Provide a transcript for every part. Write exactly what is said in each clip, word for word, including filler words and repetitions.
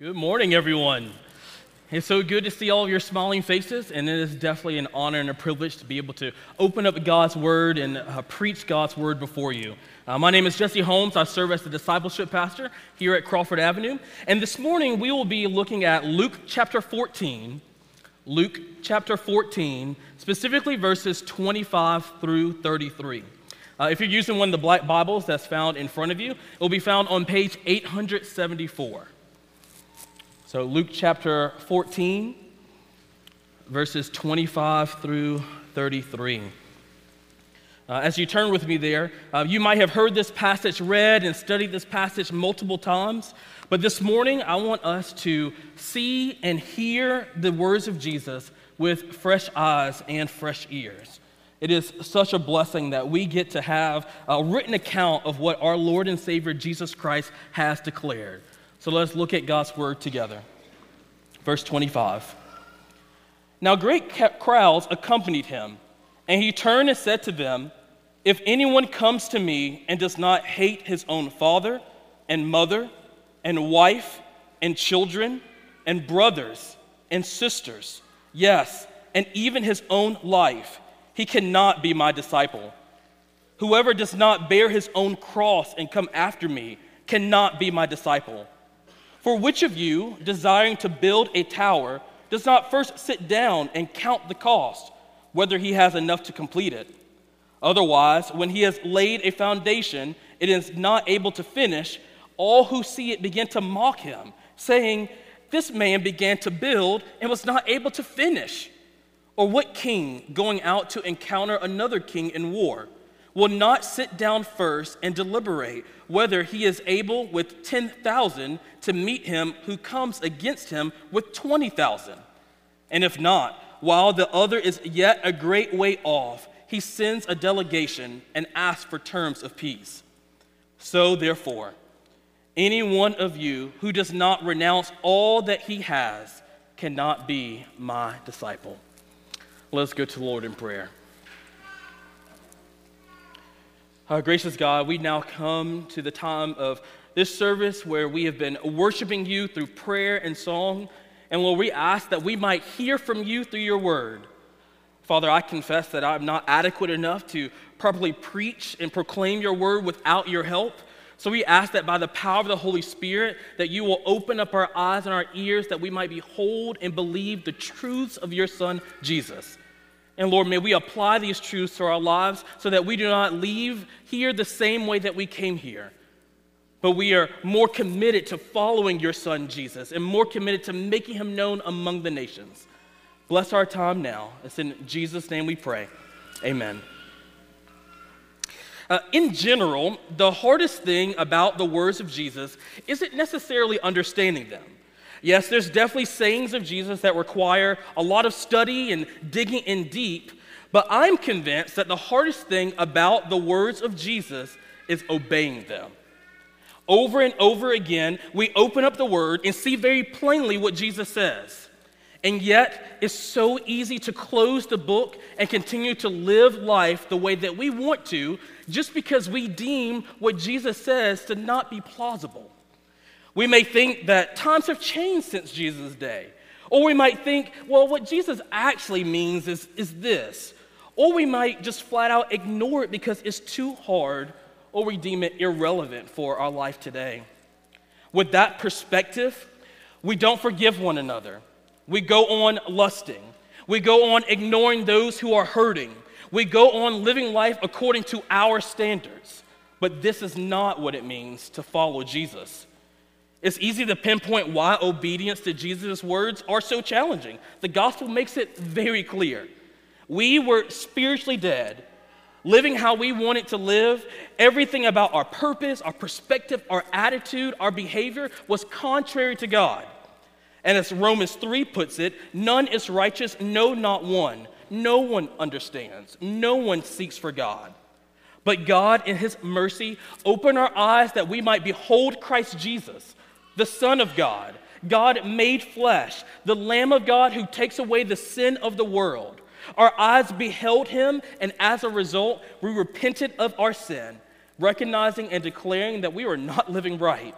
Good morning, everyone. It's so good to see all of your smiling faces, and it is definitely an honor and a privilege to be able to open up God's Word and uh, preach God's Word before you. Uh, my name is Jesse Holmes. I serve as the discipleship pastor here at Crawford Avenue, and this morning we will be looking at Luke chapter fourteen, Luke chapter fourteen, specifically verses twenty-five through thirty-three. Uh, if you're using one of the black Bibles that's found in front of you, it will be found on page eight seventy-four. So Luke chapter fourteen, verses twenty-five through thirty-three. Uh, as you turn with me there, uh, you might have heard this passage read and studied this passage multiple times, but this morning I want us to see and hear the words of Jesus with fresh eyes and fresh ears. It is such a blessing that we get to have a written account of what our Lord and Savior Jesus Christ has declared. So let's look at God's word together. Verse twenty-five. Now great crowds accompanied him, and he turned and said to them, "If anyone comes to me and does not hate his own father and mother and wife and children and brothers and sisters, yes, and even his own life, he cannot be my disciple. Whoever does not bear his own cross and come after me cannot be my disciple. For which of you, desiring to build a tower, does not first sit down and count the cost, whether he has enough to complete it? Otherwise, when he has laid a foundation and is not able to finish, all who see it begin to mock him, saying, 'This man began to build and was not able to finish.' Or what king, going out to encounter another king in war, will not sit down first and deliberate whether he is able with ten thousand to meet him who comes against him with twenty thousand? And if not, while the other is yet a great way off, he sends a delegation and asks for terms of peace. So therefore, any one of you who does not renounce all that he has cannot be my disciple." Let's go to the Lord in prayer. Our gracious God, we now come to the time of this service where we have been worshiping you through prayer and song, and Lord, we ask that we might hear from you through your word. Father, I confess that I'm not adequate enough to properly preach and proclaim your word without your help. So we ask that by the power of the Holy Spirit, that you will open up our eyes and our ears, that we might behold and believe the truths of your Son, Jesus. And Lord, may we apply these truths to our lives so that we do not leave here the same way that we came here, but we are more committed to following your Son, Jesus, and more committed to making him known among the nations. Bless our time now. It's in Jesus' name we pray. Amen. Uh, in general, the hardest thing about the words of Jesus isn't necessarily understanding them. Yes, there's definitely sayings of Jesus that require a lot of study and digging in deep, but I'm convinced that the hardest thing about the words of Jesus is obeying them. Over and over again, we open up the word and see very plainly what Jesus says. And yet, it's so easy to close the book and continue to live life the way that we want to, just because we deem what Jesus says to not be plausible. We may think that times have changed since Jesus' day. Or we might think, well, what Jesus actually means is, is this. Or we might just flat out ignore it because it's too hard, or we deem it irrelevant for our life today. With that perspective, we don't forgive one another. We go on lusting. We go on ignoring those who are hurting. We go on living life according to our standards. But this is not what it means to follow Jesus. It's easy to pinpoint why obedience to Jesus' words are so challenging. The gospel makes it very clear. We were spiritually dead, living how we wanted to live. Everything about our purpose, our perspective, our attitude, our behavior was contrary to God. And as Romans three puts it, none is righteous, no, not one. No one understands. No one seeks for God. But God, in his mercy, opened our eyes that we might behold Christ Jesus, the Son of God, God made flesh, the Lamb of God who takes away the sin of the world. Our eyes beheld him, and as a result, we repented of our sin, recognizing and declaring that we were not living right.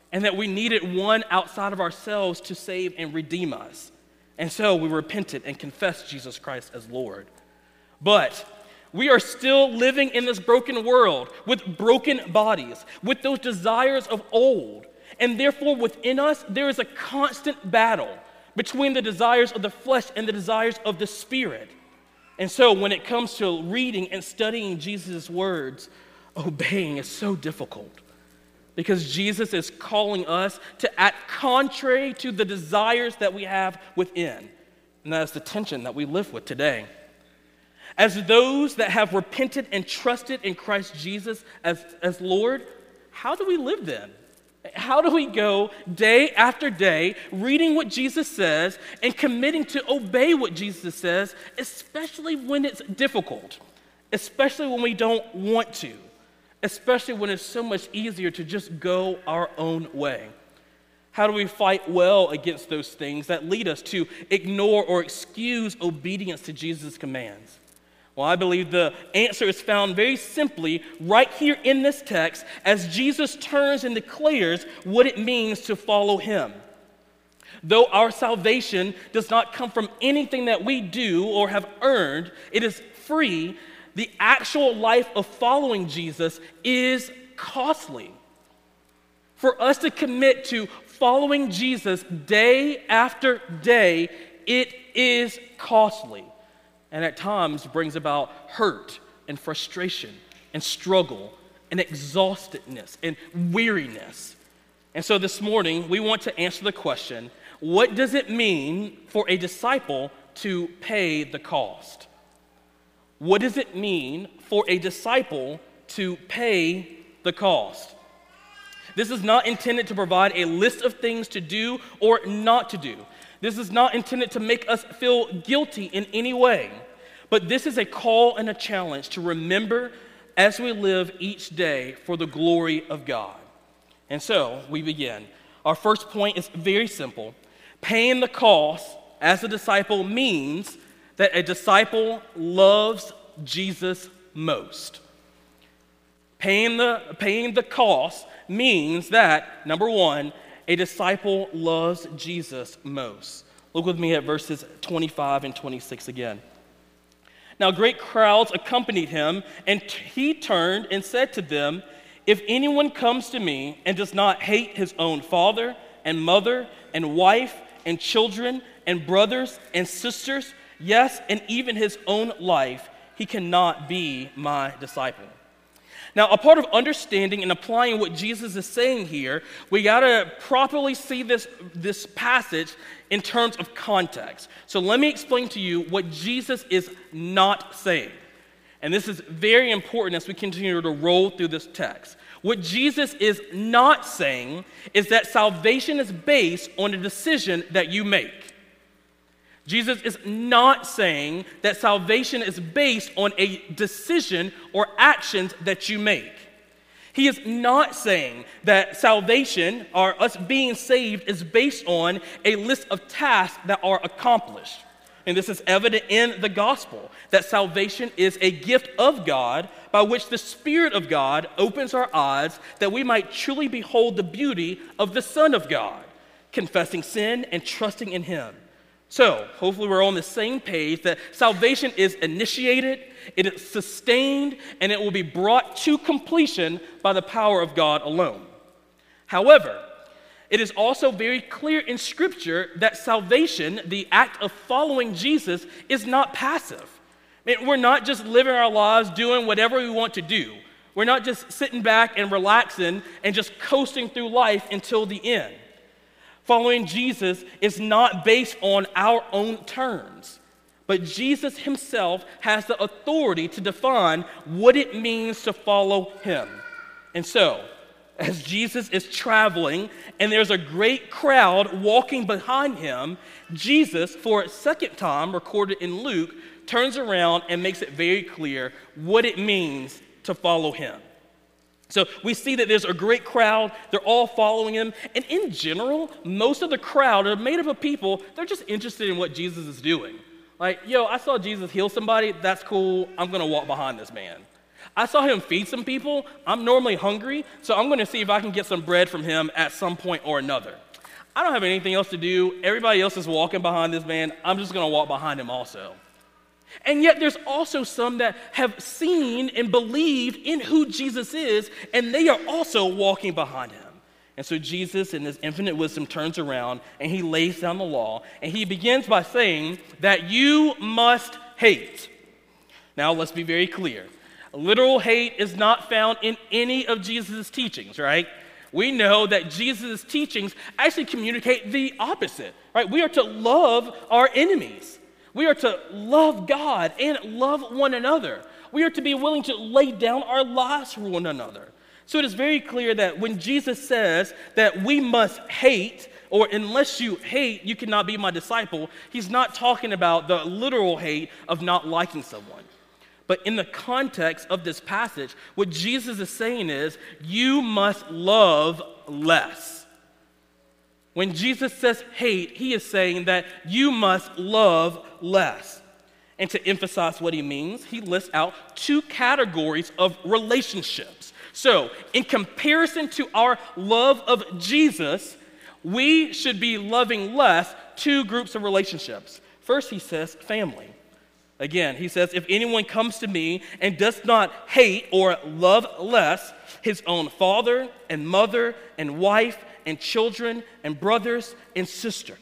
and that we needed one outside of ourselves to save and redeem us. And so we repented and confessed Jesus Christ as Lord. But we are still living in this broken world with broken bodies, with those desires of old. And therefore, within us, there is a constant battle between the desires of the flesh and the desires of the spirit. And so when it comes to reading and studying Jesus' words, obeying is so difficult because Jesus is calling us to act contrary to the desires that we have within. And that is the tension that we live with today. As those that have repented and trusted in Christ Jesus as, as Lord, how do we live then? How do we go day after day reading what Jesus says and committing to obey what Jesus says, especially when it's difficult, especially when we don't want to, especially when it's so much easier to just go our own way? How do we fight well against those things that lead us to ignore or excuse obedience to Jesus' commands? Well, I believe the answer is found very simply right here in this text as Jesus turns and declares what it means to follow him. Though our salvation does not come from anything that we do or have earned, it is free, the actual life of following Jesus is costly. For us to commit to following Jesus day after day, it is costly. And at times brings about hurt and frustration and struggle and exhaustedness and weariness. And so this morning, we want to answer the question, what does it mean for a disciple to pay the cost? What does it mean for a disciple to pay the cost? This is not intended to provide a list of things to do or not to do. This is not intended to make us feel guilty in any way, but this is a call and a challenge to remember as we live each day for the glory of God. And so we begin. Our first point is very simple. Paying the cost as a disciple means that a disciple loves Jesus most. Paying the, paying the cost means that, number one, a disciple loves Jesus most. Look with me at verses twenty-five and twenty-six again. Now great crowds accompanied him, and he turned and said to them, "If anyone comes to me and does not hate his own father and mother and wife and children and brothers and sisters, yes, and even his own life, he cannot be my disciple." Now, a part of understanding and applying what Jesus is saying here, we got to properly see this, this passage in terms of context. So let me explain to you what Jesus is not saying. And this is very important as we continue to roll through this text. What Jesus is not saying is that salvation is based on a decision that you make. Jesus is not saying that salvation is based on a decision or actions that you make. He is not saying that salvation, or us being saved, is based on a list of tasks that are accomplished. And this is evident in the gospel, that salvation is a gift of God by which the Spirit of God opens our eyes that we might truly behold the beauty of the Son of God, confessing sin and trusting in Him. So, hopefully we're on the same page that salvation is initiated, it is sustained, and it will be brought to completion by the power of God alone. However, it is also very clear in Scripture that salvation, the act of following Jesus, is not passive. I mean, we're not just living our lives doing whatever we want to do. We're not just sitting back and relaxing and just coasting through life until the end. Following Jesus is not based on our own terms, but Jesus himself has the authority to define what it means to follow him. And so, as Jesus is traveling and there's a great crowd walking behind him, Jesus, for a second time recorded in Luke, turns around and makes it very clear what it means to follow him. So we see that there's a great crowd, they're all following him, and in general, most of the crowd are made up of people, they're just interested in what Jesus is doing. Like, yo, I saw Jesus heal somebody, that's cool, I'm gonna walk behind this man. I saw him feed some people. I'm normally hungry, so I'm going to see if I can get some bread from him at some point or another. I don't have anything else to do. Everybody else is walking behind this man. I'm just going to walk behind him also. And yet there's also some that have seen and believed in who Jesus is, and they are also walking behind him. And so Jesus, in his infinite wisdom, turns around and he lays down the law, and he begins by saying that you must hate. Now, let's be very clear. Literal hate is not found in any of Jesus' teachings, right? We know that Jesus' teachings actually communicate the opposite, right? We are to love our enemies. We are to love God and love one another. We are to be willing to lay down our lives for one another. So it is very clear that when Jesus says that we must hate, or unless you hate, you cannot be my disciple, he's not talking about the literal hate of not liking someone. But in the context of this passage, what Jesus is saying is, you must love less. When Jesus says hate, he is saying that you must love less. And to emphasize what he means, he lists out two categories of relationships. So, in comparison to our love of Jesus, we should be loving less two groups of relationships. First, he says family. Again, he says, if anyone comes to me and does not hate or love less his own father and mother and wife and children and brothers and sisters.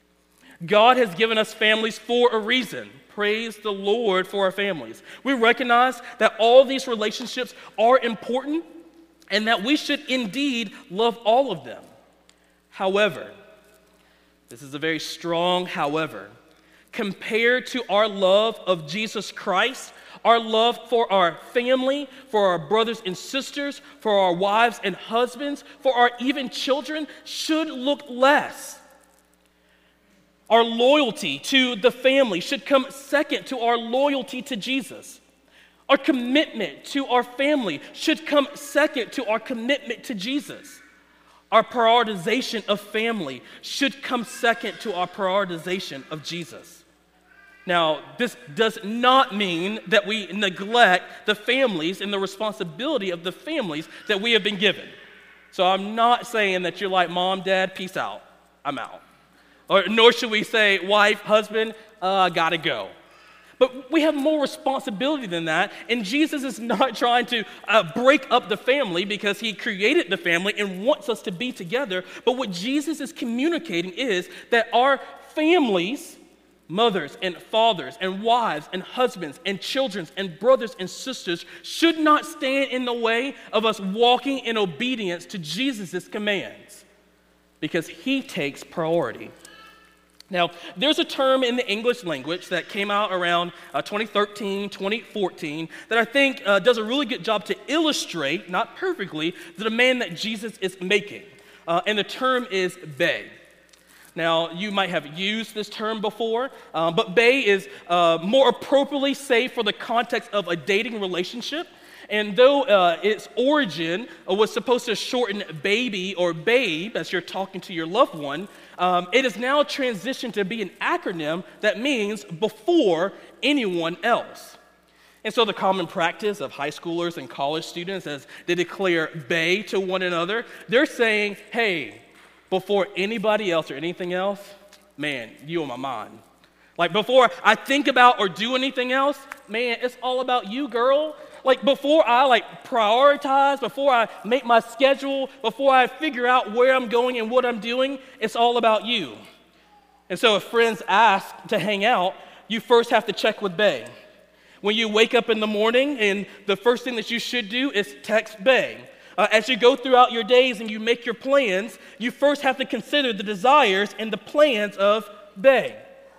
God has given us families for a reason. Praise the Lord for our families. We recognize that all these relationships are important and that we should indeed love all of them. However, this is a very strong however. Compared to our love of Jesus Christ, our love for our family, for our brothers and sisters, for our wives and husbands, for our even children should look less. Our loyalty to the family should come second to our loyalty to Jesus. Our commitment to our family should come second to our commitment to Jesus. Our prioritization of family should come second to our prioritization of Jesus. Now, this does not mean that we neglect the families and the responsibility of the families that we have been given. So I'm not saying that you're like, Mom, Dad, peace out, I'm out. Or nor should we say, wife, husband, uh, gotta go. But we have more responsibility than that, and Jesus is not trying to uh, break up the family because he created the family and wants us to be together. But what Jesus is communicating is that our families, mothers and fathers and wives and husbands and children and brothers and sisters should not stand in the way of us walking in obedience to Jesus' commands because he takes priority. Now, there's a term in the English language that came out around uh, twenty thirteen, twenty fourteen that I think uh, does a really good job to illustrate, not perfectly, the demand that Jesus is making. Uh, and the term is bae. Now, you might have used this term before, um, but bae is uh, more appropriately saved for the context of a dating relationship. And though uh, its origin uh, was supposed to shorten baby or babe as you're talking to your loved one, um, it is now transitioned to be an acronym that means before anyone else. And so the common practice of high schoolers and college students as they declare bae to one another, they're saying, hey, before anybody else or anything else, man, you on my mind. Like before I think about or do anything else, man, it's all about you, girl. Like before I like prioritize, before I make my schedule, before I figure out where I'm going and what I'm doing, it's all about you. And so if friends ask to hang out, you first have to check with bae. When you wake up in the morning and the first thing that you should do is text bae. Uh, as you go throughout your days and you make your plans, you first have to consider the desires and the plans of bae.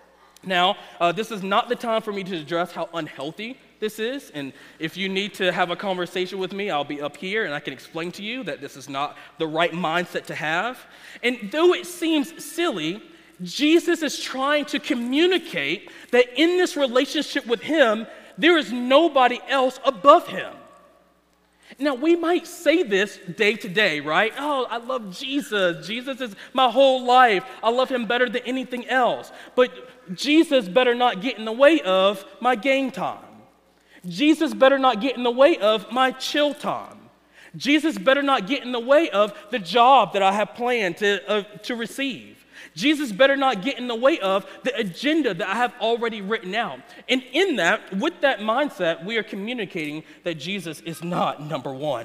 Now, uh, this is not the time for me to address how unhealthy this is, and if you need to have a conversation with me, I'll be up here and I can explain to you that this is not the right mindset to have. And though it seems silly, Jesus is trying to communicate that in this relationship with him, there is nobody else above him. Now, we might say this day to day, right? Oh, I love Jesus. Jesus is my whole life. I love him better than anything else. But Jesus better not get in the way of my game time. Jesus better not get in the way of my chill time. Jesus better not get in the way of the job that I have planned to, uh, to receive. Jesus better not get in the way of the agenda that I have already written out. And in that, with that mindset, we are communicating that Jesus is not number one.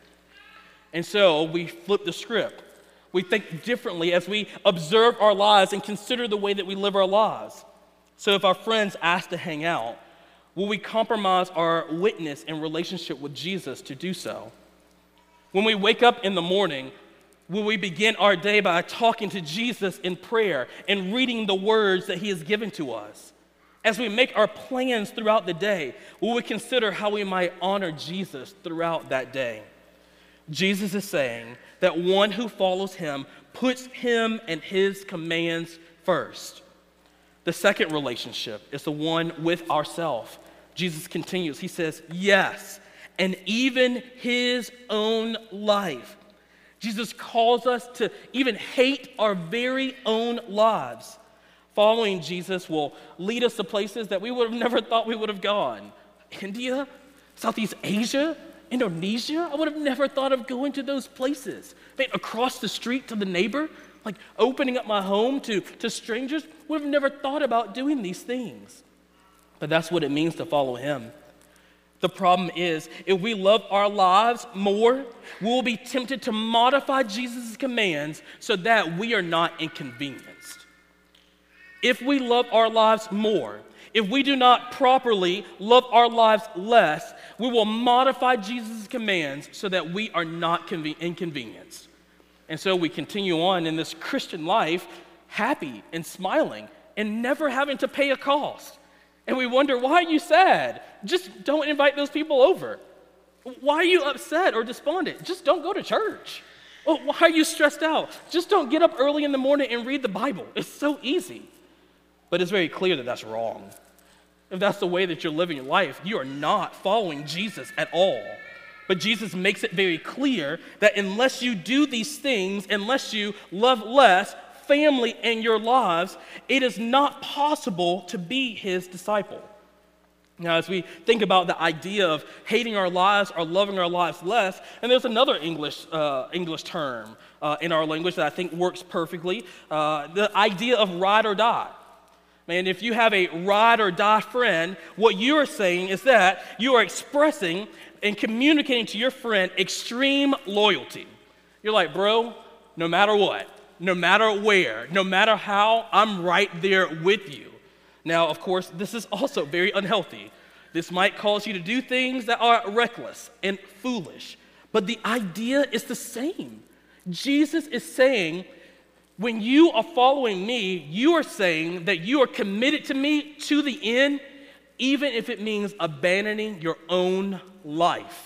And so we flip the script. We think differently as we observe our lives and consider the way that we live our lives. So if our friends ask to hang out, will we compromise our witness and relationship with Jesus to do so? When we wake up in the morning, will we begin our day by talking to Jesus in prayer and reading the words that he has given to us? As we make our plans throughout the day, will we consider how we might honor Jesus throughout that day? Jesus is saying that one who follows him puts him and his commands first. The second relationship is the one with ourselves. Jesus continues, he says, yes, and even his own life. Jesus calls us to even hate our very own lives. Following Jesus will lead us to places that we would have never thought we would have gone. India, Southeast Asia, Indonesia, I would have never thought of going to those places. I mean, across the street to the neighbor, like opening up my home to, to strangers, would have never thought about doing these things. But that's what it means to follow him. The problem is, if we love our lives more, we will be tempted to modify Jesus' commands so that we are not inconvenienced. If we love our lives more, if we do not properly love our lives less, we will modify Jesus' commands so that we are not conven- inconvenienced. And so we continue on in this Christian life, happy and smiling and never having to pay a cost. And we wonder, why are you sad? Just don't invite those people over. Why are you upset or despondent? Just don't go to church. Oh, why are you stressed out? Just don't get up early in the morning and read the Bible. It's so easy. But it's very clear that that's wrong. If that's the way that you're living your life, you are not following Jesus at all. But Jesus makes it very clear that unless you do these things, unless you love less, family and your lives, it is not possible to be his disciple. Now, as we think about the idea of hating our lives or loving our lives less, and there's another English uh, English term uh, in our language that I think works perfectly, uh, the idea of ride or die. And if you have a ride or die friend, what you are saying is that you are expressing and communicating to your friend extreme loyalty. You're like, bro, no matter what, no matter where, no matter how, I'm right there with you. Now, of course, this is also very unhealthy. This might cause you to do things that are reckless and foolish, but the idea is the same. Jesus is saying, when you are following me, you are saying that you are committed to me to the end, even if it means abandoning your own life,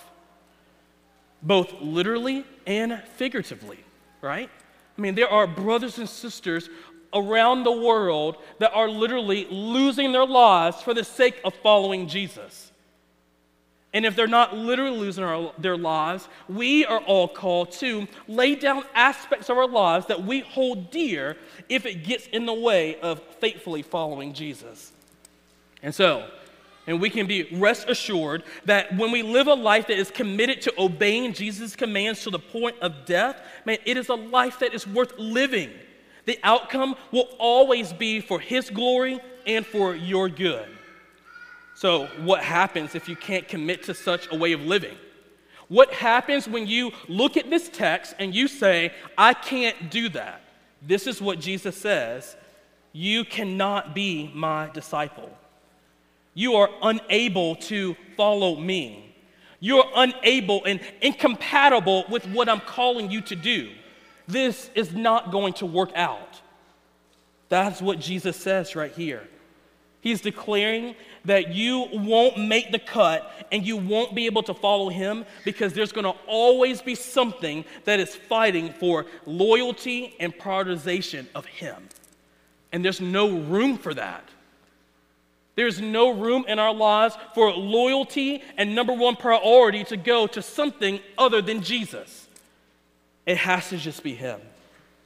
both literally and figuratively, right? I mean, there are brothers and sisters around the world that are literally losing their lives for the sake of following Jesus. And if they're not literally losing our, their lives, we are all called to lay down aspects of our lives that we hold dear if it gets in the way of faithfully following Jesus. And so, and we can be rest assured that when we live a life that is committed to obeying Jesus' commands to the point of death, man, it is a life that is worth living. The outcome will always be for his glory and for your good. So what happens if you can't commit to such a way of living? What happens when you look at this text and you say, I can't do that? This is what Jesus says: you cannot be my disciple. You are unable to follow me. You're unable and incompatible with what I'm calling you to do. This is not going to work out. That's what Jesus says right here. He's declaring that you won't make the cut and you won't be able to follow him because there's going to always be something that is fighting for loyalty and prioritization of him. And there's no room for that. There's no room in our lives for loyalty and number one priority to go to something other than Jesus. It has to just be him.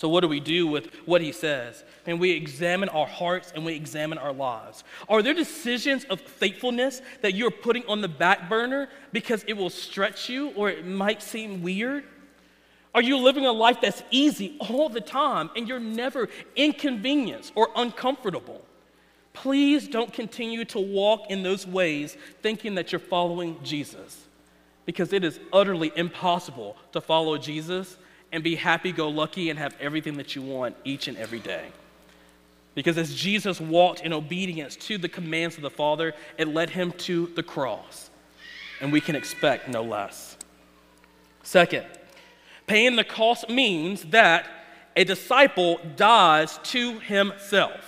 So what do we do with what he says? And we examine our hearts and we examine our lives. Are there decisions of faithfulness that you're putting on the back burner because it will stretch you or it might seem weird? Are you living a life that's easy all the time and you're never inconvenienced or uncomfortable? Please don't continue to walk in those ways thinking that you're following Jesus, because it is utterly impossible to follow Jesus and be happy-go-lucky and have everything that you want each and every day. Because as Jesus walked in obedience to the commands of the Father, it led him to the cross, and we can expect no less. Second, paying the cost means that a disciple dies to himself.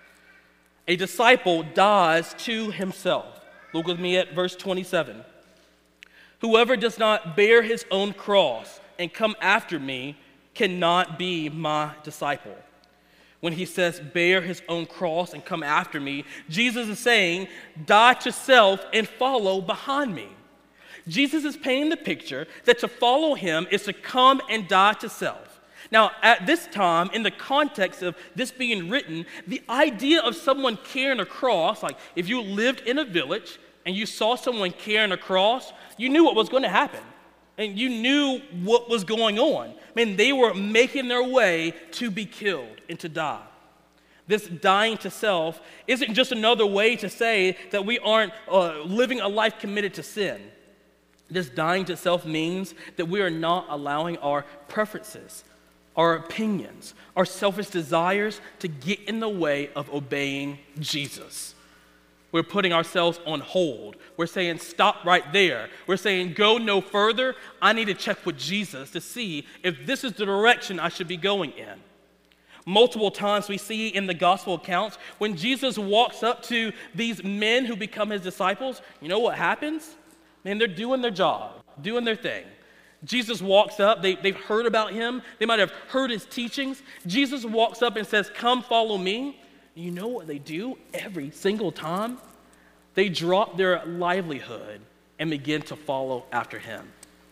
A disciple dies to himself. Look with me at verse twenty-seven. Whoever does not bear his own cross and come after me cannot be my disciple. When he says bear his own cross and come after me, Jesus is saying die to self and follow behind me. Jesus is painting the picture that to follow him is to come and die to self. Now, at this time, in the context of this being written, the idea of someone carrying a cross, like if you lived in a village and you saw someone carrying a cross, you knew what was going to happen. And you knew what was going on. I mean, they were making their way to be killed and to die. This dying to self isn't just another way to say that we aren't uh, living a life committed to sin. This dying to self means that we are not allowing our preferences, our opinions, our selfish desires to get in the way of obeying Jesus. We're putting ourselves on hold. We're saying, stop right there. We're saying, go no further. I need to check with Jesus to see if this is the direction I should be going in. Multiple times we see in the gospel accounts, when Jesus walks up to these men who become his disciples, you know what happens? Man, they're doing their job, doing their thing. Jesus walks up, they, they've heard about him, they might have heard his teachings. Jesus walks up and says, come follow me. You know what they do every single time? They drop their livelihood and begin to follow after him.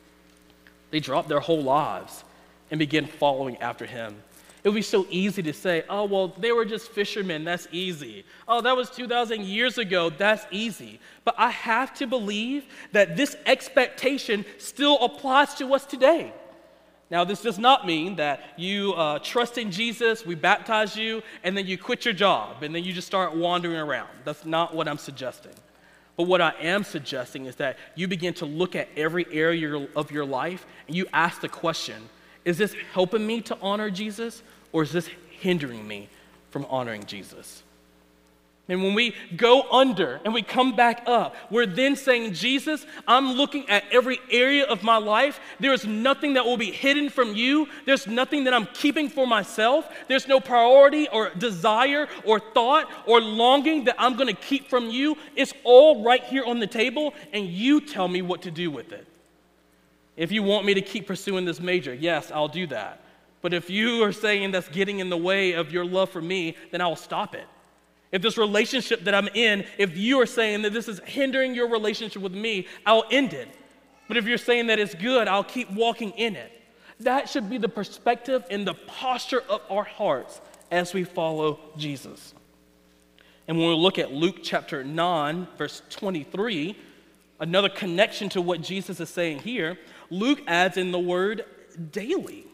They drop their whole lives and begin following after him. It would be so easy to say, oh, well, they were just fishermen, that's easy. Oh, that was two thousand years ago, that's easy. But I have to believe that this expectation still applies to us today. Now, this does not mean that you uh, trust in Jesus, we baptize you, and then you quit your job, and then you just start wandering around. That's not what I'm suggesting. But what I am suggesting is that you begin to look at every area of your life, and you ask the question, is this helping me to honor Jesus, or is this hindering me from honoring Jesus? And when we go under and we come back up, we're then saying, Jesus, I'm looking at every area of my life. There is nothing that will be hidden from you. There's nothing that I'm keeping for myself. There's no priority or desire or thought or longing that I'm going to keep from you. It's all right here on the table, and you tell me what to do with it. If you want me to keep pursuing this major, yes, I'll do that. But if you are saying that's getting in the way of your love for me, then I'll stop it. If this relationship that I'm in, if you are saying that this is hindering your relationship with me, I'll end it. But if you're saying that it's good, I'll keep walking in it. That should be the perspective and the posture of our hearts as we follow Jesus. And when we look at Luke chapter nine, verse twenty-three, another connection to what Jesus is saying here, Luke adds in the word daily.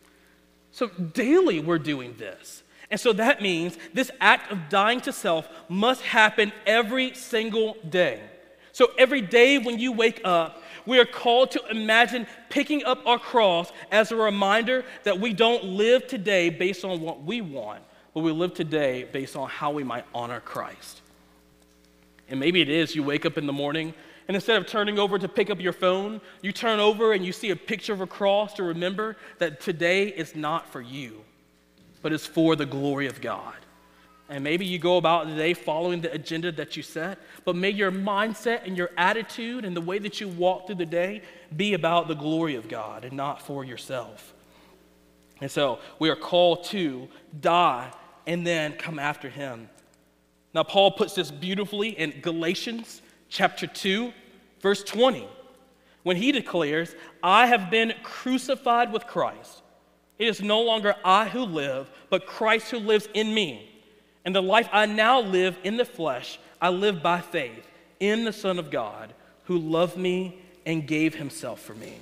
So daily we're doing this. And so that means this act of dying to self must happen every single day. So every day when you wake up, we are called to imagine picking up our cross as a reminder that we don't live today based on what we want, but we live today based on how we might honor Christ. And maybe it is you wake up in the morning, and instead of turning over to pick up your phone, you turn over and you see a picture of a cross to remember that today is not for you, but it's for the glory of God. And maybe you go about the day following the agenda that you set, but may your mindset and your attitude and the way that you walk through the day be about the glory of God and not for yourself. And so we are called to die and then come after him. Now, Paul puts this beautifully in Galatians chapter two, verse twenty, when he declares, I have been crucified with Christ. It is no longer I who live, but Christ who lives in me. And the life I now live in the flesh, I live by faith in the Son of God, who loved me and gave himself for me.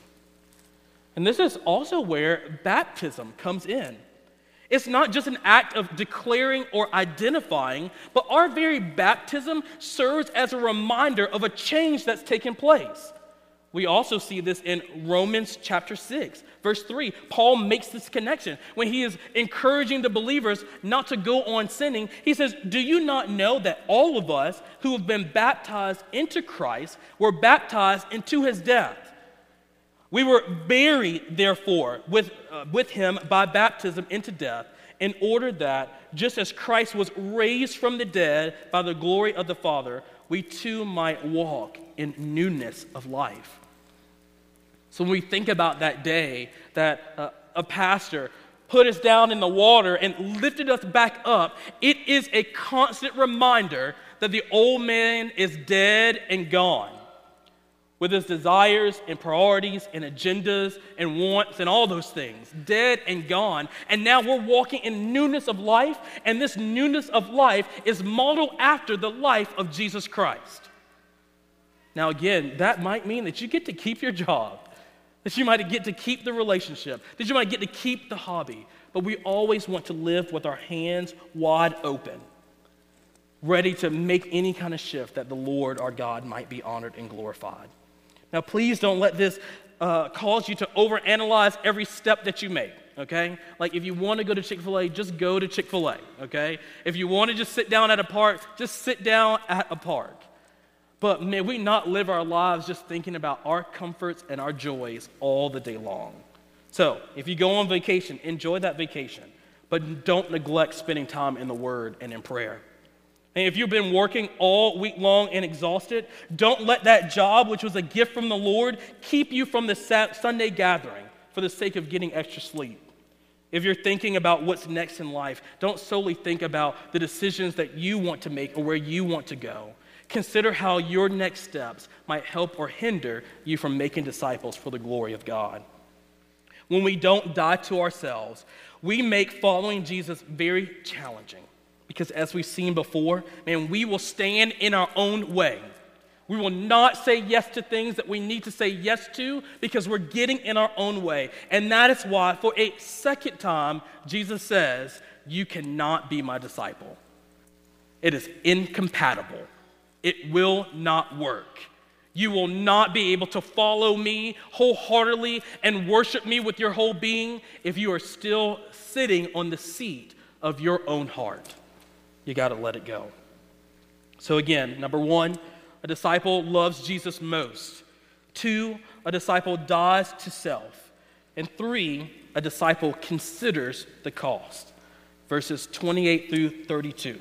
And this is also where baptism comes in. It's not just an act of declaring or identifying, but our very baptism serves as a reminder of a change that's taken place. We also see this in Romans chapter six, verse three. Paul makes this connection when he is encouraging the believers not to go on sinning. He says, do you not know that all of us who have been baptized into Christ were baptized into his death? We were buried, therefore, with, uh, with him by baptism into death, in order that, just as Christ was raised from the dead by the glory of the Father, we too might walk in newness of life. So when we think about that day that uh, a pastor put us down in the water and lifted us back up, it is a constant reminder that the old man is dead and gone, with his desires and priorities and agendas and wants and all those things, dead and gone. And now we're walking in newness of life, and this newness of life is modeled after the life of Jesus Christ. Now again, that might mean that you get to keep your job, that you might get to keep the relationship, that you might get to keep the hobby, but we always want to live with our hands wide open, ready to make any kind of shift that the Lord our God might be honored and glorified. Now, please don't let this uh, cause you to overanalyze every step that you make, okay? Like, if you want to go to Chick-fil-A, just go to Chick-fil-A, okay? If you want to just sit down at a park, just sit down at a park. But may we not live our lives just thinking about our comforts and our joys all the day long. So, if you go on vacation, enjoy that vacation, but don't neglect spending time in the Word and in prayer. And if you've been working all week long and exhausted, don't let that job, which was a gift from the Lord, keep you from the Sunday gathering for the sake of getting extra sleep. If you're thinking about what's next in life, don't solely think about the decisions that you want to make or where you want to go. Consider how your next steps might help or hinder you from making disciples for the glory of God. When we don't die to ourselves, we make following Jesus very challenging. Because as we've seen before, man, we will stand in our own way. We will not say yes to things that we need to say yes to because we're getting in our own way. And that is why, for a second time, Jesus says, you cannot be my disciple. It is incompatible. It will not work. You will not be able to follow me wholeheartedly and worship me with your whole being if you are still sitting on the seat of your own heart. You got to let it go. So again, number one, a disciple loves Jesus most. Two, a disciple dies to self. And three, a disciple considers the cost. Verses twenty-eight through thirty-two.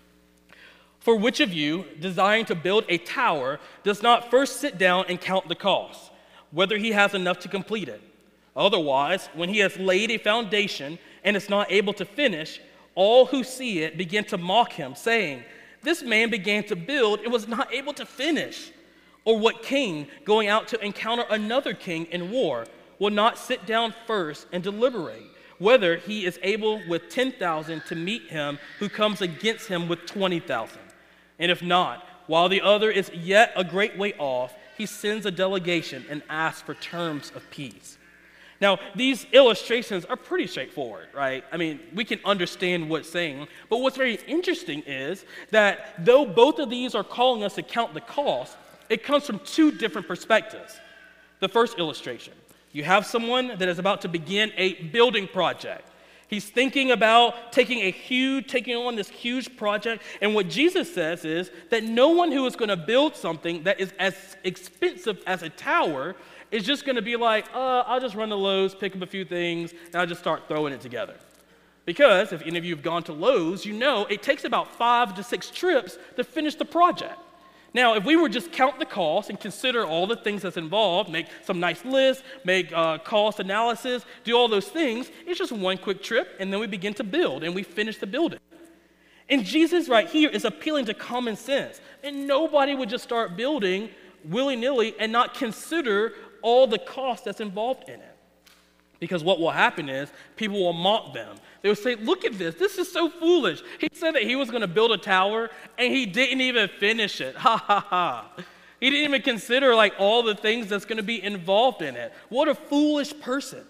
For which of you, desiring to build a tower, does not first sit down and count the cost, whether he has enough to complete it? Otherwise, when he has laid a foundation and is not able to finish, all who see it begin to mock him, saying, this man began to build and was not able to finish. Or what king, going out to encounter another king in war, will not sit down first and deliberate whether he is able with ten thousand to meet him who comes against him with twenty thousand? And if not, while the other is yet a great way off, he sends a delegation and asks for terms of peace. Now, these illustrations are pretty straightforward, right? I mean, we can understand what's saying. But what's very interesting is that though both of these are calling us to count the cost, it comes from two different perspectives. The first illustration, you have someone that is about to begin a building project. He's thinking about taking a huge, taking on this huge project. And what Jesus says is that no one who is going to build something that is as expensive as a tower is just going to be like, uh, I'll just run to Lowe's, pick up a few things, and I'll just start throwing it together. Because if any of you have gone to Lowe's, you know it takes about five to six trips to finish the project. Now, if we were just count the cost and consider all the things that's involved, make some nice lists, make uh, cost analysis, do all those things, it's just one quick trip, and then we begin to build, and we finish the building. And Jesus right here is appealing to common sense. And nobody would just start building willy-nilly and not consider all the cost that's involved in it. Because what will happen is people will mock them. They will say, look at this. This is so foolish. He said that he was going to build a tower, and he didn't even finish it. Ha, ha, ha. He didn't even consider like all the things that's going to be involved in it. What a foolish person.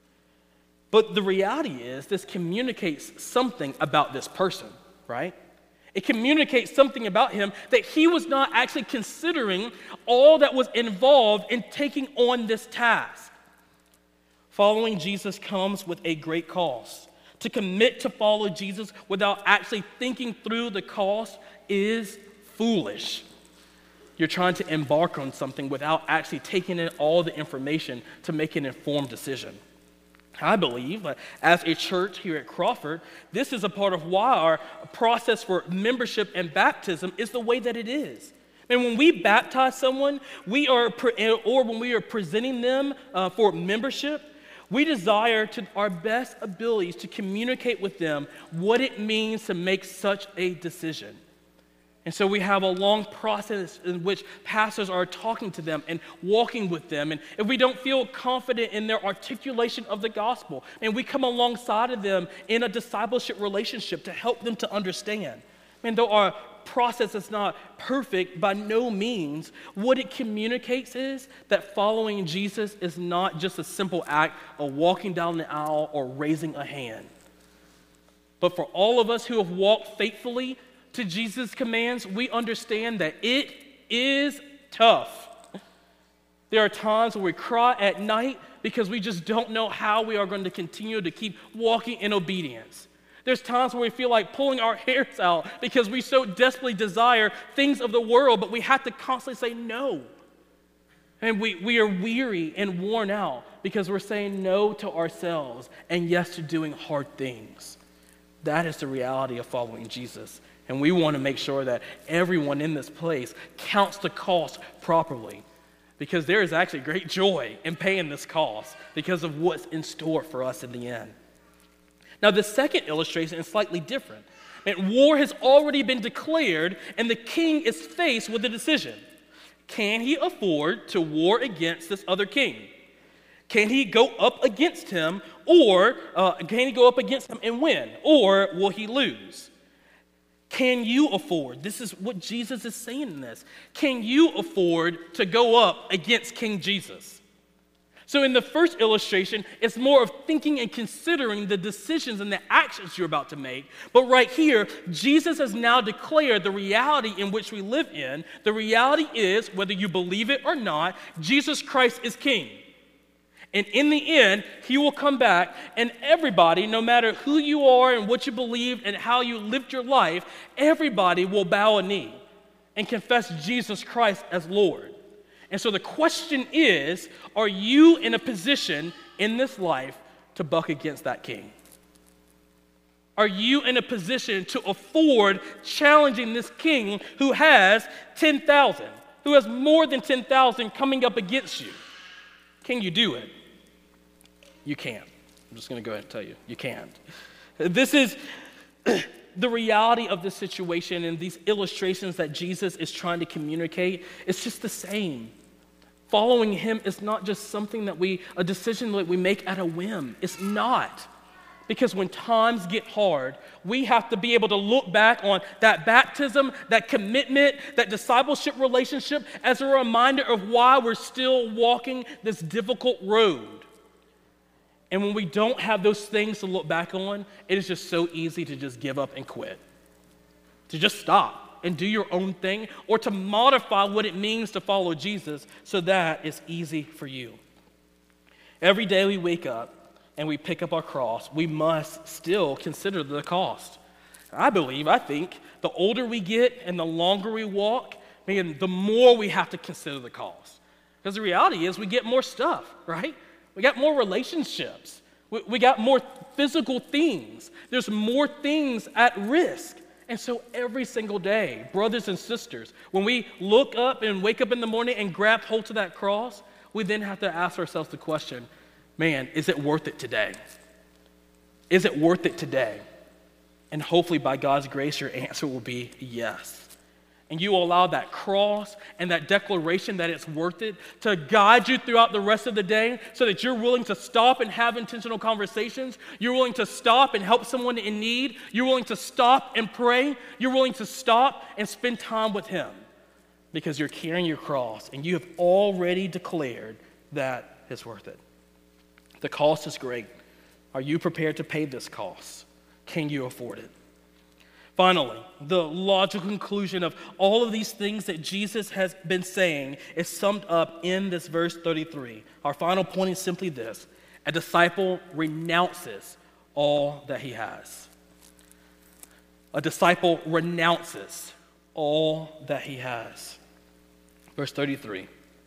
But the reality is this communicates something about this person, right? It communicates something about him that he was not actually considering all that was involved in taking on this task. Following Jesus comes with a great cost. To commit to follow Jesus without actually thinking through the cost is foolish. You're trying to embark on something without actually taking in all the information to make an informed decision. I believe that as a church here at Crawford, this is a part of why our process for membership and baptism is the way that it is. And when we baptize someone, we are, or when we are presenting them uh, for membership, we desire to our best abilities to communicate with them what it means to make such a decision. And so we have a long process in which pastors are talking to them and walking with them. And if we don't feel confident in their articulation of the gospel, and we come alongside of them in a discipleship relationship to help them to understand. And though our process is not perfect by no means, what it communicates is that following Jesus is not just a simple act of walking down the aisle or raising a hand. But for all of us who have walked faithfully to Jesus' commands, we understand that it is tough. There are times where we cry at night because we just don't know how we are going to continue to keep walking in obedience. There's times where we feel like pulling our hairs out because we so desperately desire things of the world, but we have to constantly say no. And we, we are weary and worn out because we're saying no to ourselves and yes to doing hard things. That is the reality of following Jesus. And we want to make sure that everyone in this place counts the cost properly, because there is actually great joy in paying this cost because of what's in store for us in the end. Now, the second illustration is slightly different. And war has already been declared, and the king is faced with a decision. Can he afford to war against this other king? Can he go up against him, or uh, can he go up against him and win? Or will he lose? Can you afford? This is what Jesus is saying in this. Can you afford to go up against King Jesus? So in the first illustration, it's more of thinking and considering the decisions and the actions you're about to make. But right here, Jesus has now declared the reality in which we live in. The reality is, whether you believe it or not, Jesus Christ is king. And in the end, he will come back, and everybody, no matter who you are and what you believe and how you lived your life, everybody will bow a knee and confess Jesus Christ as Lord. And so the question is, are you in a position in this life to buck against that king? Are you in a position to afford challenging this king who has ten thousand, who has more than ten thousand coming up against you? Can you do it? You can't. I'm just going to go ahead and tell you, you can't. This is the reality of the situation, and these illustrations that Jesus is trying to communicate. It's just the same. Following him is not just something that we, a decision that we make at a whim. It's not. Because when times get hard, we have to be able to look back on that baptism, that commitment, that discipleship relationship as a reminder of why we're still walking this difficult road. And when we don't have those things to look back on, it is just so easy to just give up and quit. To just stop and do your own thing, or to modify what it means to follow Jesus so that it's easy for you. Every day we wake up and we pick up our cross, we must still consider the cost. I believe, I think, the older we get and the longer we walk, man, the more we have to consider the cost. Because the reality is we get more stuff, right? We got more relationships. We, we got more physical things. There's more things at risk. And so every single day, brothers and sisters, when we look up and wake up in the morning and grab hold to that cross, we then have to ask ourselves the question, man, is it worth it today? Is it worth it today? And hopefully by God's grace, your answer will be yes. and you allow that cross and that declaration that it's worth it to guide you throughout the rest of the day so that you're willing to stop and have intentional conversations, you're willing to stop and help someone in need, you're willing to stop and pray, you're willing to stop and spend time with him because you're carrying your cross and you have already declared that it's worth it. The cost is great. Are you prepared to pay this cost? Can you afford it? Finally, the logical conclusion of all of these things that Jesus has been saying is summed up in this verse thirty-three. Our final point is simply this: a disciple renounces all that he has. A disciple renounces all that he has. Verse thirty-three.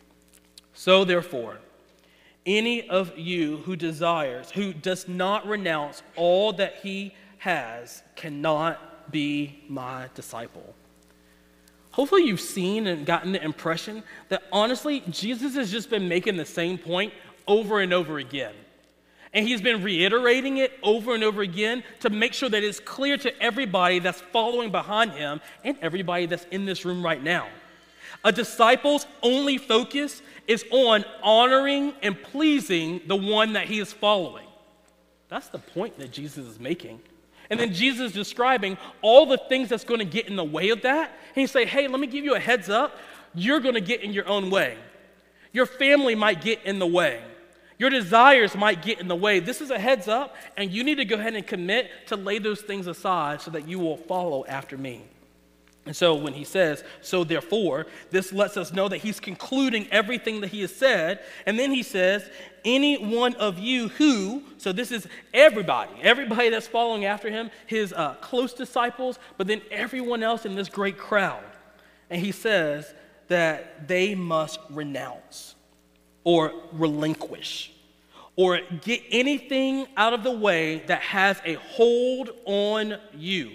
So therefore, any of you who desires, who does not renounce all that he has, cannot be my disciple. Hopefully you've seen and gotten the impression that honestly, Jesus has just been making the same point over and over again. And he's been reiterating it over and over again to make sure that it's clear to everybody that's following behind him and everybody that's in this room right now. A disciple's only focus is on honoring and pleasing the one that he is following. That's the point that Jesus is making. And then Jesus is describing all the things that's going to get in the way of that. And he say, hey, let me give you a heads up. You're going to get in your own way. Your family might get in the way. Your desires might get in the way. This is a heads up, and you need to go ahead and commit to lay those things aside so that you will follow after me. And so when he says, so therefore, this lets us know that he's concluding everything that he has said. And then he says, any one of you who, so this is everybody, everybody that's following after him, his uh, close disciples, but then everyone else in this great crowd. And he says that they must renounce or relinquish or get anything out of the way that has a hold on you.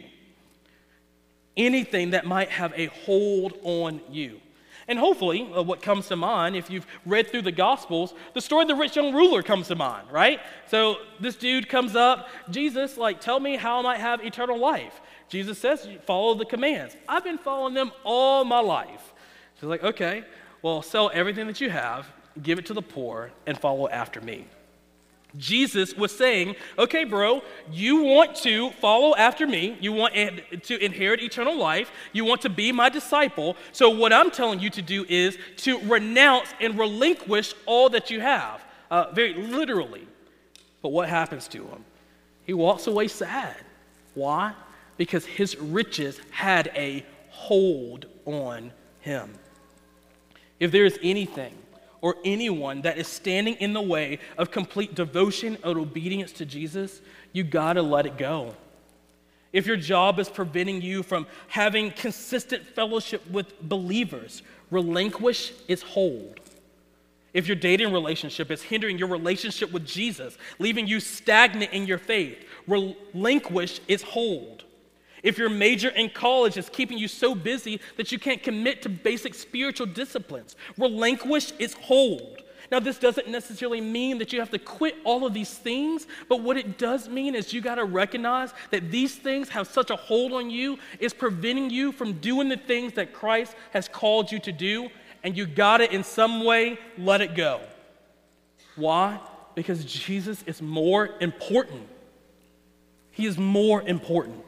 Anything that might have a hold on you. And hopefully, uh, what comes to mind, if you've read through the Gospels, the story of the rich young ruler comes to mind, right? So this dude comes up, Jesus, like, tell me how I might have eternal life. Jesus says, follow the commands. I've been following them all my life. She's like, okay, well, sell everything that you have, give it to the poor, and follow after me. Jesus was saying, okay, bro, you want to follow after me. You want to inherit eternal life. You want to be my disciple. So what I'm telling you to do is to renounce and relinquish all that you have, uh, very literally. But what happens to him? He walks away sad. Why? Because his riches had a hold on him. If there is anything or anyone that is standing in the way of complete devotion and obedience to Jesus, you gotta let it go. If your job is preventing you from having consistent fellowship with believers, relinquish its hold. If your dating relationship is hindering your relationship with Jesus, leaving you stagnant in your faith, relinquish its hold. If your major in college is keeping you so busy that you can't commit to basic spiritual disciplines, relinquish its hold. Now, this doesn't necessarily mean that you have to quit all of these things, but what it does mean is you got to recognize that these things have such a hold on you, it's preventing you from doing the things that Christ has called you to do, and you got to, in some way, let it go. Why? Because Jesus is more important. He is more important.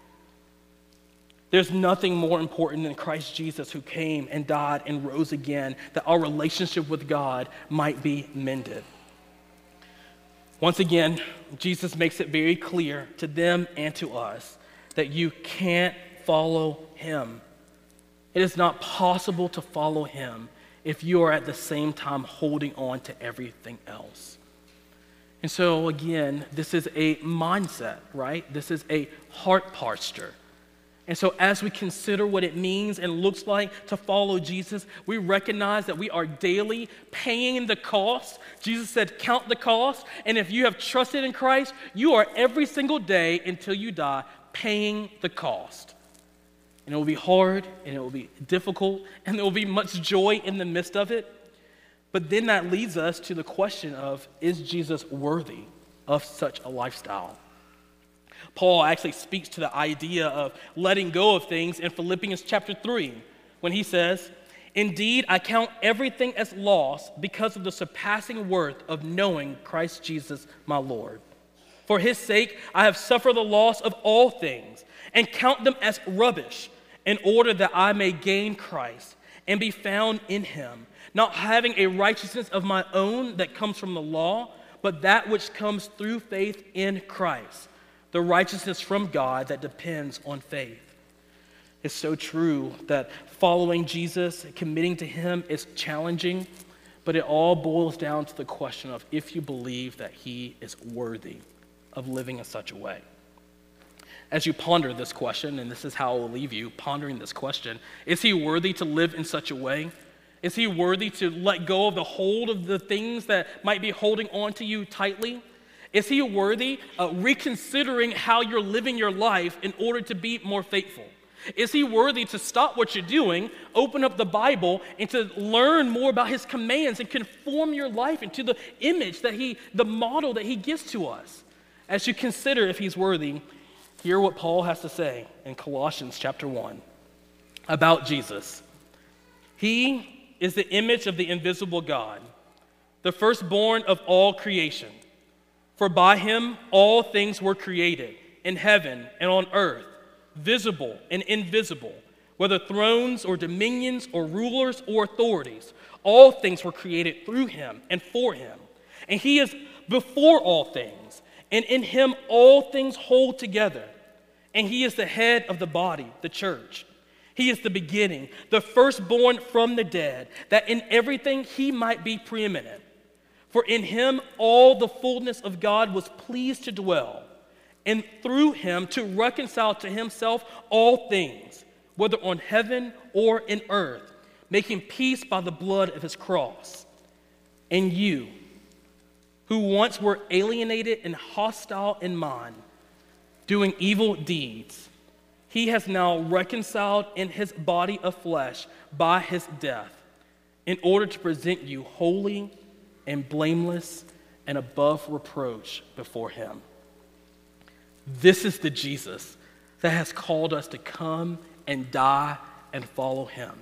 There's nothing more important than Christ Jesus, who came and died and rose again, that our relationship with God might be mended. Once again, Jesus makes it very clear to them and to us that you can't follow him. It is not possible to follow him if you are at the same time holding on to everything else. And so again, this is a mindset, right? This is a heart posture. And so as we consider what it means and looks like to follow Jesus, we recognize that we are daily paying the cost. Jesus said, count the cost. And if you have trusted in Christ, you are every single day until you die paying the cost. And it will be hard, and it will be difficult, and there will be much joy in the midst of it. But then that leads us to the question of, is Jesus worthy of such a lifestyle? Paul actually speaks to the idea of letting go of things in Philippians chapter three. when he says, "Indeed, I count everything as loss because of the surpassing worth of knowing Christ Jesus my Lord. For his sake, I have suffered the loss of all things and count them as rubbish in order that I may gain Christ and be found in him, not having a righteousness of my own that comes from the law, but that which comes through faith in Christ, the righteousness from God that depends on faith." It's so true that following Jesus, committing to him is challenging, but it all boils down to the question of if you believe that he is worthy of living in such a way. As you ponder this question, and this is how I will leave you, pondering this question, is he worthy to live in such a way? Is he worthy to let go of the hold of the things that might be holding on to you tightly? Is he worthy of reconsidering how you're living your life in order to be more faithful? Is he worthy to stop what you're doing, open up the Bible, and to learn more about his commands and conform your life into the image that he, the model that he gives to us? As you consider if he's worthy, hear what Paul has to say in Colossians chapter one about Jesus. He is the image of the invisible God, the firstborn of all creation. For by him all things were created, in heaven and on earth, visible and invisible, whether thrones or dominions or rulers or authorities. All things were created through him and for him. And he is before all things, and in him all things hold together. And he is the head of the body, the church. He is the beginning, the firstborn from the dead, that in everything he might be preeminent. For in him all the fullness of God was pleased to dwell, and through him to reconcile to himself all things, whether on heaven or in earth, making peace by the blood of his cross. And you, who once were alienated and hostile in mind, doing evil deeds, he has now reconciled in his body of flesh by his death, in order to present you holy and blameless and above reproach before him. This is the Jesus that has called us to come and die and follow him.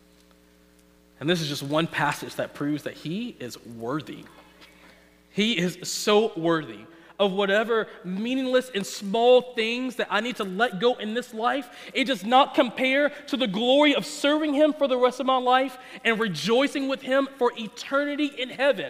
And this is just one passage that proves that he is worthy. He is so worthy of whatever meaningless and small things that I need to let go in this life. It does not compare to the glory of serving him for the rest of my life and rejoicing with him for eternity in heaven.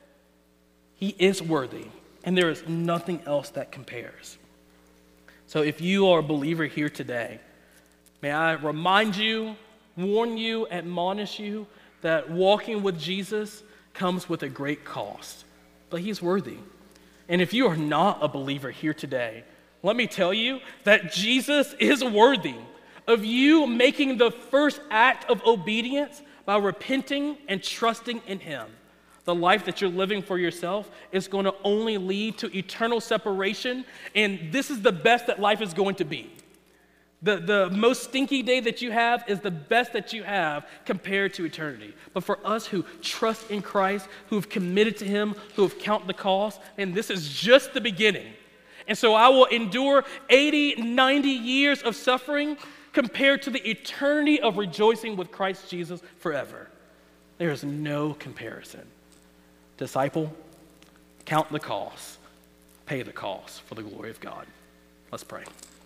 He is worthy, and there is nothing else that compares. So if you are a believer here today, may I remind you, warn you, admonish you that walking with Jesus comes with a great cost, but he's worthy. And if you are not a believer here today, let me tell you that Jesus is worthy of you making the first act of obedience by repenting and trusting in him. The life that you're living for yourself is going to only lead to eternal separation, and this is the best that life is going to be. The, the most stinky day that you have is the best that you have compared to eternity. But for us who trust in Christ, who have committed to him, who have counted the cost, and this is just the beginning. And so I will endure eighty, ninety years of suffering compared to the eternity of rejoicing with Christ Jesus forever. There is no comparison. Disciple, count the cost, pay the cost for the glory of God. Let's pray.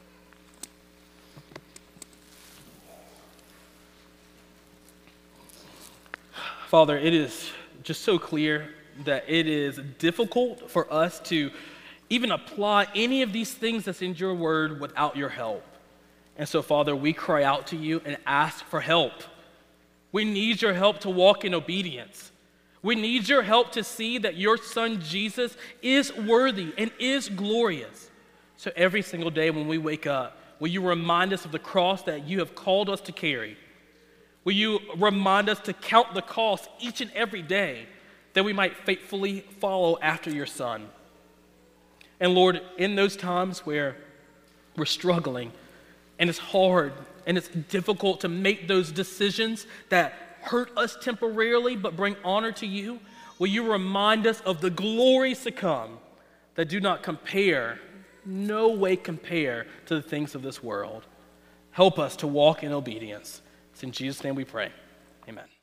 Father, it is just so clear that it is difficult for us to even apply any of these things that's in your word without your help. And so, Father, we cry out to you and ask for help. We need your help to walk in obedience. We need your help to see that your son Jesus is worthy and is glorious. So every single day when we wake up, will you remind us of the cross that you have called us to carry? Will you remind us to count the cost each and every day that we might faithfully follow after your son? And Lord, in those times where we're struggling and it's hard and it's difficult to make those decisions that hurt us temporarily but bring honor to you, will you remind us of the glories to come that do not compare, no way compare to the things of this world. Help us to walk in obedience. It's in Jesus' name we pray. Amen.